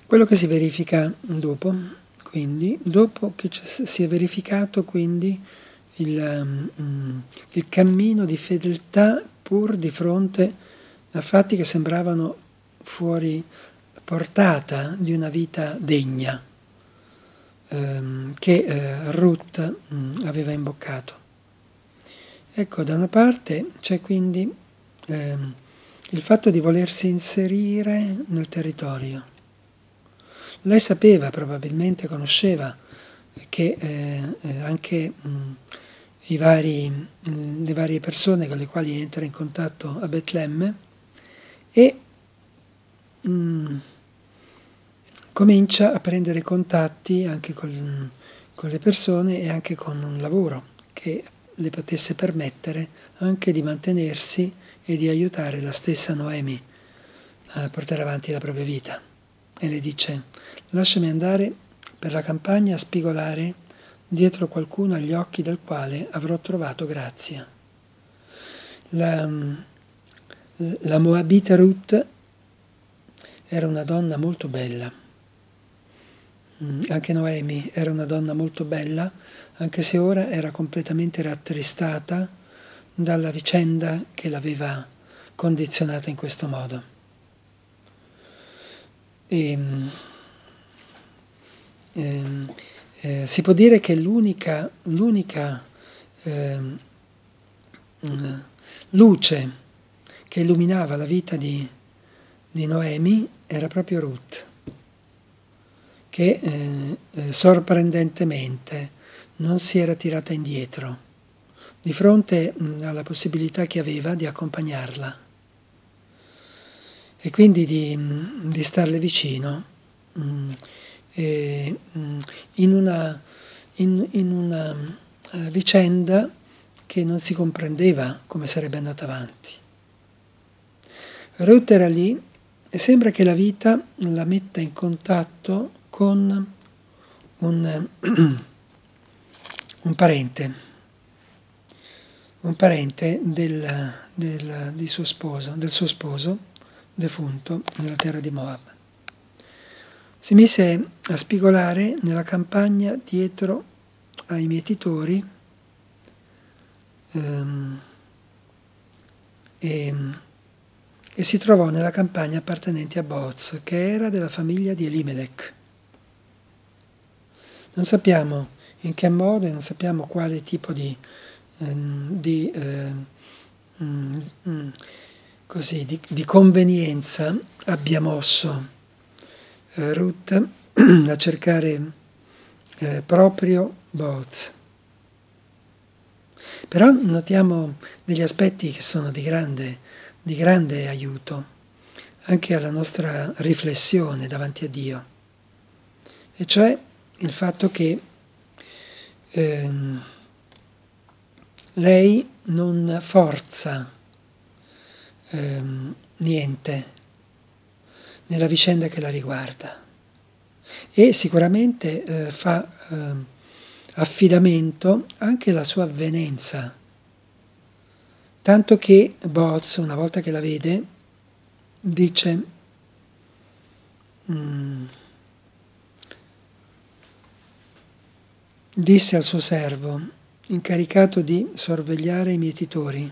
Quello che si verifica dopo, quindi, dopo che si è verificato quindi il cammino di fedeltà pur di fronte a fatti che sembravano fuori portata di una vita degna che Ruth aveva imboccato. Ecco, da una parte c'è quindi il fatto di volersi inserire nel territorio. Lei sapeva, probabilmente conosceva, che anche le varie persone con le quali entra in contatto a Betlemme e comincia a prendere contatti anche con le persone e anche con un lavoro che le potesse permettere anche di mantenersi e di aiutare la stessa Noemi a portare avanti la propria vita. E le dice: lasciami andare per la campagna a spigolare dietro qualcuno agli occhi del quale avrò trovato grazia. La Moabita Ruth era una donna molto bella. Anche Noemi era una donna molto bella, anche se ora era completamente rattristata dalla vicenda che l'aveva condizionata in questo modo. Si può dire che l'unica luce che illuminava la vita di Noemi era proprio Ruth, che sorprendentemente non si era tirata indietro di fronte alla possibilità che aveva di accompagnarla e quindi di starle vicino in una vicenda che non si comprendeva come sarebbe andata avanti. Ruth era lì e sembra che la vita la metta in contatto con un parente del suo sposo defunto nella terra di Moab. Si mise a spigolare nella campagna dietro ai mietitori e si trovò nella campagna appartenente a Booz, che era della famiglia di Elimelech. Non sappiamo in che modo e non sappiamo quale tipo di convenienza abbia mosso Ruth a cercare proprio Booz. Però notiamo degli aspetti che sono di grande aiuto anche alla nostra riflessione davanti a Dio, e cioè il fatto che lei non forza niente nella vicenda che la riguarda e sicuramente fa affidamento anche alla sua avvenenza, tanto che Booz, una volta che la vede, dice disse al suo servo incaricato di sorvegliare i mietitori: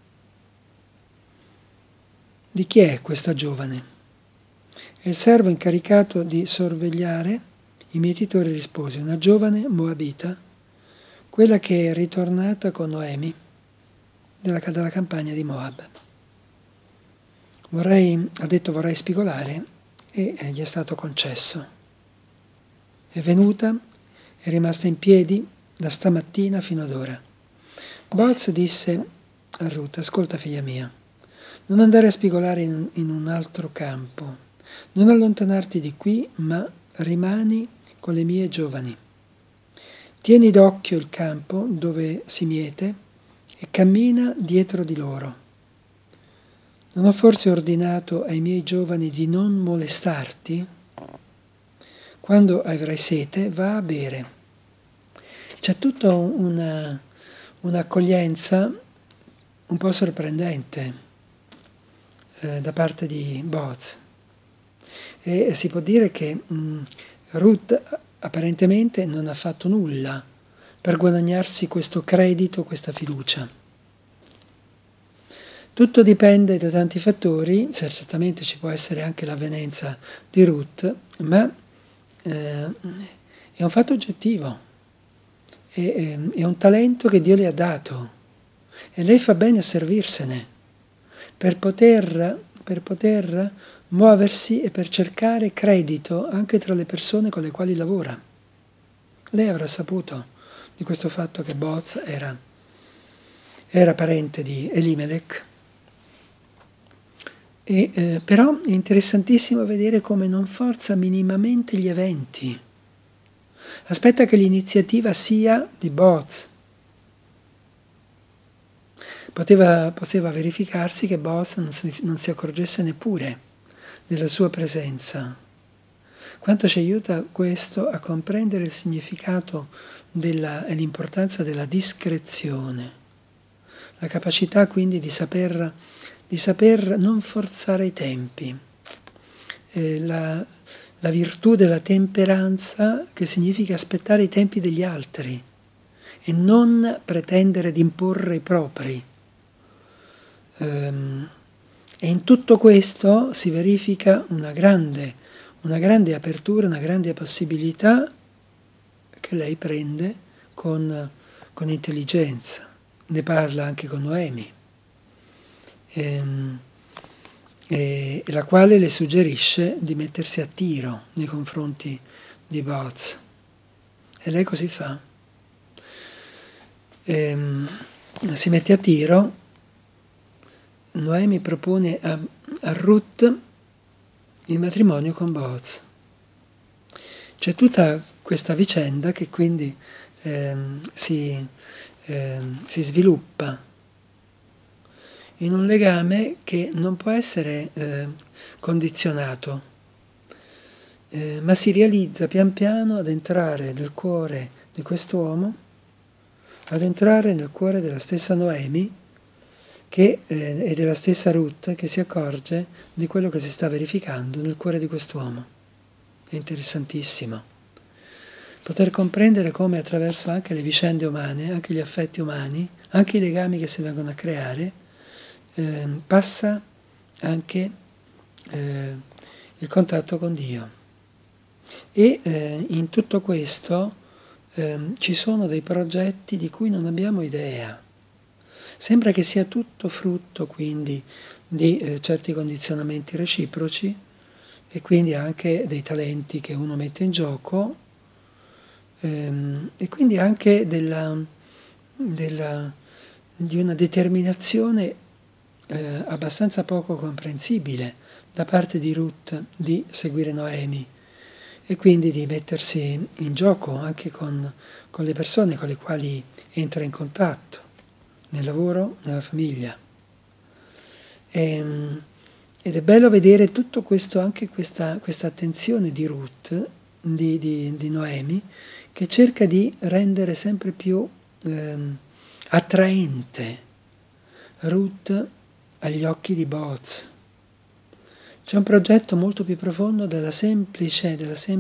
di chi è questa giovane? E il servo incaricato di sorvegliare i mietitori rispose: una giovane moabita, quella che è ritornata con Noemi dalla campagna di Moab. Ha detto vorrei spigolare, e gli è stato concesso. È venuta, è rimasta in piedi da stamattina fino ad ora. Booz disse a Ruth: ascolta figlia mia, non andare a spigolare in un altro campo, non allontanarti di qui, ma rimani con le mie giovani. Tieni d'occhio il campo dove si miete e cammina dietro di loro. Non ho forse ordinato ai miei giovani di non molestarti? Quando avrai sete, va a bere. C'è tutta un'accoglienza un po' sorprendente da parte di Booz. E si può dire che Ruth apparentemente non ha fatto nulla per guadagnarsi questo credito, questa fiducia. Tutto dipende da tanti fattori, certamente ci può essere anche l'avvenenza di Ruth, ma è un fatto oggettivo, è un talento che Dio le ha dato e lei fa bene a servirsene per poter muoversi e per cercare credito anche tra le persone con le quali lavora. Lei avrà saputo di questo fatto che Boaz era parente di Elimelech, però è interessantissimo vedere come non forza minimamente gli eventi. Aspetta che l'iniziativa sia di Boaz. Poteva verificarsi che Boaz non si accorgesse neppure della sua presenza. Quanto ci aiuta questo a comprendere il significato e l'importanza della discrezione, la capacità quindi di saper non forzare i tempi, la virtù della temperanza, che significa aspettare i tempi degli altri e non pretendere di imporre i propri. E in tutto questo si verifica una grande apertura, una grande possibilità che lei prende con intelligenza. Ne parla anche con Noemi, e la quale le suggerisce di mettersi a tiro nei confronti di Boaz. E lei così fa. Si mette a tiro. Noemi propone a Ruth il matrimonio con Boaz. C'è tutta questa vicenda che quindi si sviluppa in un legame che non può essere condizionato, ma si realizza pian piano ad entrare nel cuore di quest'uomo, ad entrare nel cuore della stessa Noemi e della stessa Ruth, che si accorge di quello che si sta verificando nel cuore di quest'uomo. È interessantissimo poter comprendere come attraverso anche le vicende umane, anche gli affetti umani, anche i legami che si vengono a creare, passa anche il contatto con Dio. E in tutto questo ci sono dei progetti di cui non abbiamo idea. Sembra che sia tutto frutto quindi di certi condizionamenti reciproci e quindi anche dei talenti che uno mette in gioco, e quindi anche di una determinazione abbastanza poco comprensibile da parte di Ruth di seguire Noemi e quindi di mettersi in gioco anche con le persone con le quali entra in contatto, nel lavoro, nella famiglia. Ed è bello vedere tutto questo, anche questa attenzione di Ruth, di Noemi, che cerca di rendere sempre più attraente Ruth agli occhi di Boaz. C'è un progetto molto più profondo della semplice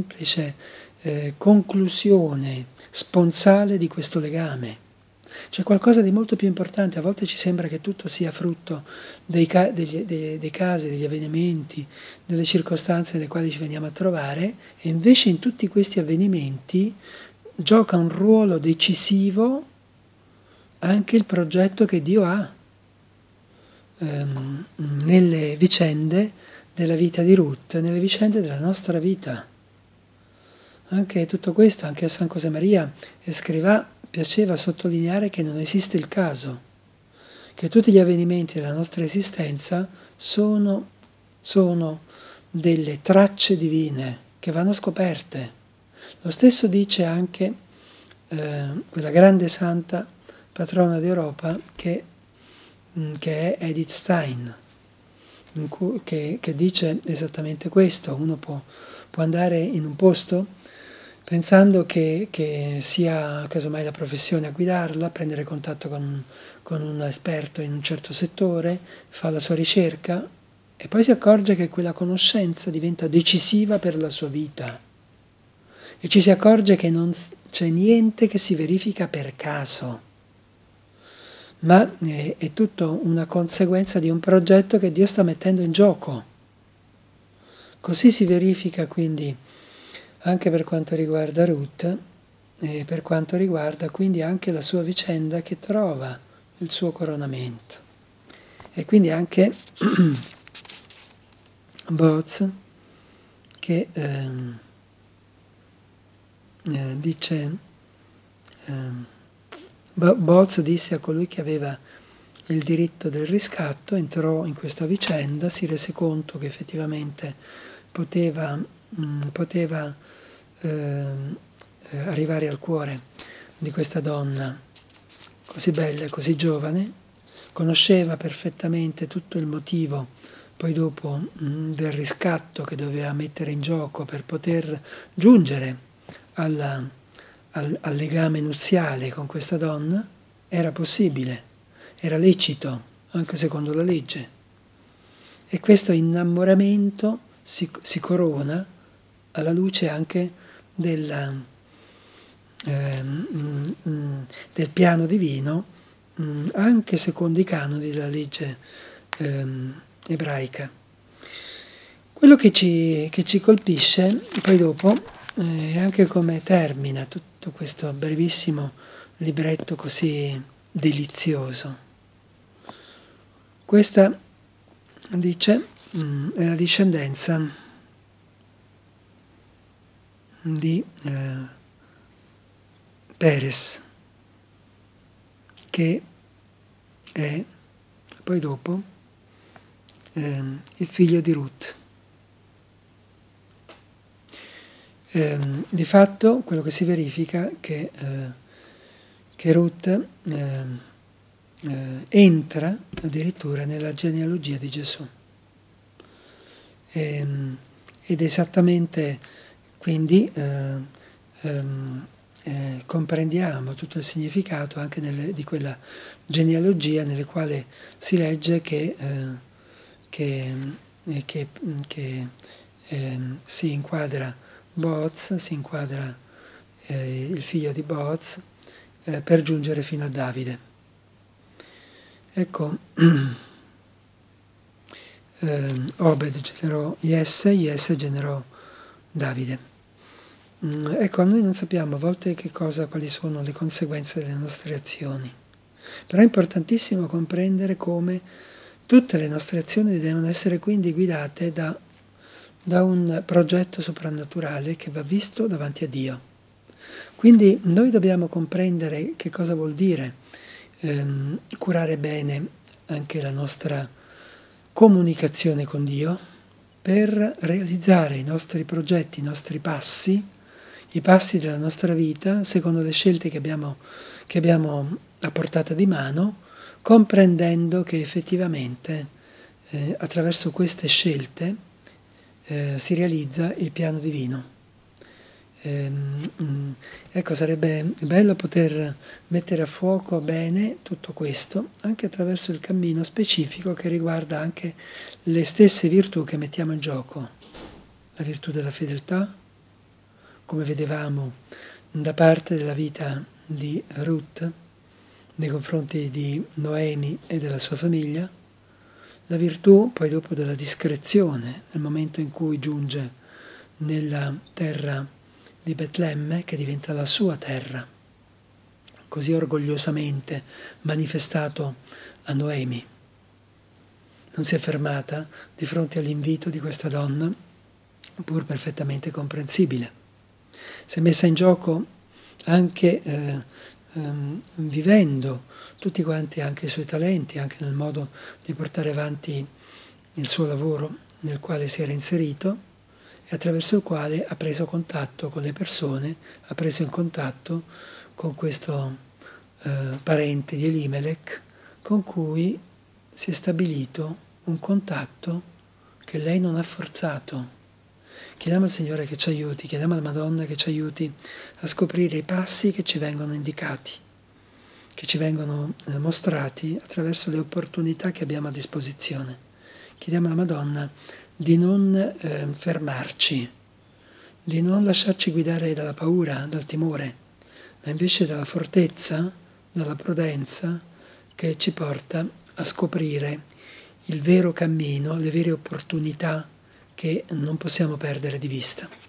conclusione sponsale di questo legame. C'è qualcosa di molto più importante. A volte ci sembra che tutto sia frutto dei casi, degli avvenimenti, delle circostanze nelle quali ci veniamo a trovare, e invece in tutti questi avvenimenti gioca un ruolo decisivo anche il progetto che Dio ha nelle vicende della vita di Ruth, nelle vicende della nostra vita. Anche tutto questo, anche a San Josemaria Escrivà piaceva sottolineare che non esiste il caso, che tutti gli avvenimenti della nostra esistenza sono delle tracce divine che vanno scoperte. Lo stesso dice anche quella grande santa patrona d'Europa che è Edith Stein, che dice esattamente questo. Uno può andare in un posto pensando che sia casomai la professione a guidarla, prendere contatto con un esperto in un certo settore, fa la sua ricerca e poi si accorge che quella conoscenza diventa decisiva per la sua vita e ci si accorge che non c'è niente che si verifica per caso, ma è tutto una conseguenza di un progetto che Dio sta mettendo in gioco. Così si verifica quindi anche per quanto riguarda Ruth e per quanto riguarda quindi anche la sua vicenda che trova il suo coronamento. E quindi anche Boaz che dice, Boaz disse a colui che aveva il diritto del riscatto, entrò in questa vicenda, si rese conto che effettivamente poteva arrivare al cuore di questa donna così bella e così giovane, conosceva perfettamente tutto il motivo poi dopo del riscatto che doveva mettere in gioco per poter giungere al legame nuziale con questa donna. Era possibile, era lecito, anche secondo la legge. E questo innamoramento si corona alla luce anche del piano divino, anche secondo i canoni della legge ebraica. Quello che ci colpisce poi dopo è anche come termina tutto questo brevissimo libretto così delizioso. Questa, dice, è la discendenza di Peres, che è poi dopo il figlio di Ruth. Di fatto quello che si verifica è che Ruth entra addirittura nella genealogia di Gesù. Ed esattamente quindi comprendiamo tutto il significato anche di quella genealogia nelle quale si legge che si inquadra Boaz, si inquadra il figlio di Boaz per giungere fino a Davide. Ecco, Obed generò Jesse generò Davide. Ecco, noi non sappiamo a volte quali sono le conseguenze delle nostre azioni, però è importantissimo comprendere come tutte le nostre azioni devono essere quindi guidate da un progetto soprannaturale che va visto davanti a Dio. Quindi noi dobbiamo comprendere che cosa vuol dire curare bene anche la nostra comunicazione con Dio per realizzare i nostri progetti, i nostri passi, i passi della nostra vita secondo le scelte che abbiamo a portata di mano, comprendendo che effettivamente attraverso queste scelte si realizza il piano divino. Ecco, sarebbe bello poter mettere a fuoco bene tutto questo, anche attraverso il cammino specifico che riguarda anche le stesse virtù che mettiamo in gioco. La virtù della fedeltà, come vedevamo da parte della vita di Ruth nei confronti di Noemi e della sua famiglia, la virtù poi dopo della discrezione nel momento in cui giunge nella terra di Betlemme, che diventa la sua terra, così orgogliosamente manifestato a Noemi. Non si è fermata di fronte all'invito di questa donna, pur perfettamente comprensibile. Si è messa in gioco anche vivendo tutti quanti anche i suoi talenti, anche nel modo di portare avanti il suo lavoro nel quale si era inserito e attraverso il quale ha preso contatto con le persone, ha preso in contatto con questo parente di Elimelech con cui si è stabilito un contatto che lei non ha forzato. Chiediamo al Signore che ci aiuti, chiediamo alla Madonna che ci aiuti a scoprire i passi che ci vengono indicati, che ci vengono mostrati attraverso le opportunità che abbiamo a disposizione. chiediamo alla Madonna di non fermarci, di non lasciarci guidare dalla paura, dal timore, ma invece dalla fortezza, dalla prudenza che ci porta a scoprire il vero cammino, le vere opportunità che non possiamo perdere di vista.